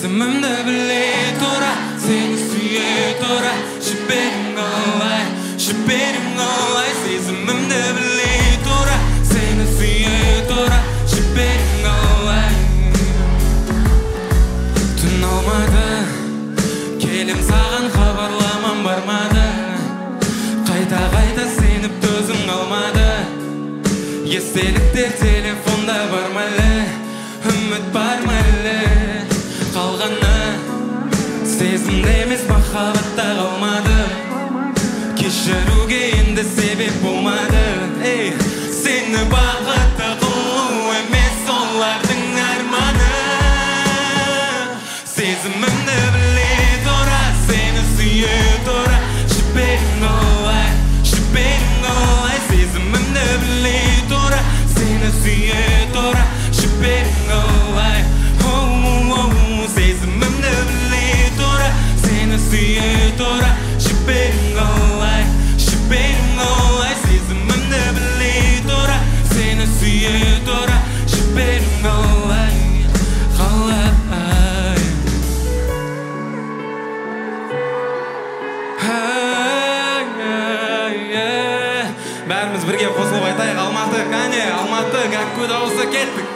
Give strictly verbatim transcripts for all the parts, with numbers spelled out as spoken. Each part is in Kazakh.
Сезімімді біле тұра, сені сүйе тұра, жіберім қалай, жіберім қалай. Сезімімді біле тұра, сені сүйе тұра, жіберім қалай. Түн алмады, келем саған хабарламам бармады, қайта-қайта сеніп төзім қалмады. Естеліктер телефонда бар ма әлі, үміт бар ма әлі? Қалғаны сезімде емес махаббатта қалмады, кешіруге енді себеп болмады. Ей, сені бақытты қылу емес олардың арманы. Сезімімді біле тұра, сені сүйе тұра, жіберім қалай, жіберім қалай. Сезімімді біле тұра, сені сүйе тұра, жіберім қалай. Сезімімді біле тұра, сені сүйе тұра, жіберім қалай, жіберім қалай. Сезімімді біле тұра, сені сүйе тұра, жіберім қалай, қалай. Бәріміз бірге қосылып айтайық. Алматы, қане, Алматы, как дауысы кеттік.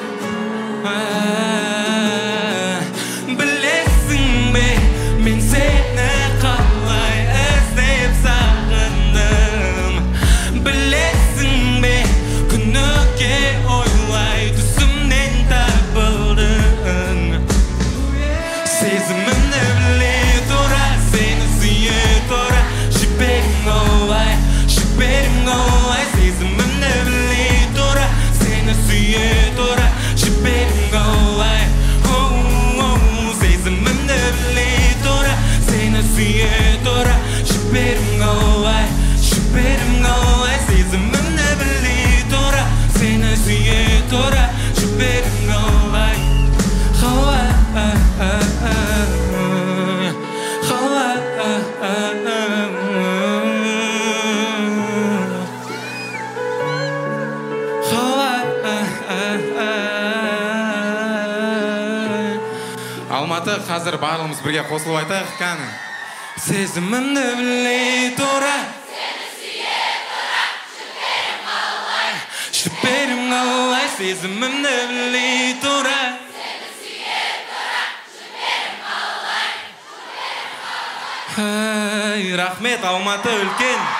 Білесің бе, мен сені қалай іздеп сағындым. Білесің бе, күніге ойлай түсімнен табылдың. Сезімімді біле тұра, сені сүйе тұра, жіберім қалай, жіберім қалай. Сезімімді біле тұра, сені сүйе тұра, жіберім қалай. Сезімімді біле тұра, сені сүйе тұра, жіберім қалай, жіберім қалай. Сезімімді біле тұра, сені сүйе тұра, жіберім қалай, қалай, Алматы, қазір барлығымыз бірге қосылып айтайық, қане. Сезімімді біле тұра, сені сүйе тұра, жіберім қалай, жіберім қалай. Сезімімді біле тұра, сені сүйе тұра, жіберім қалай, жіберім қалай. Рахмет, Алматы үлкен.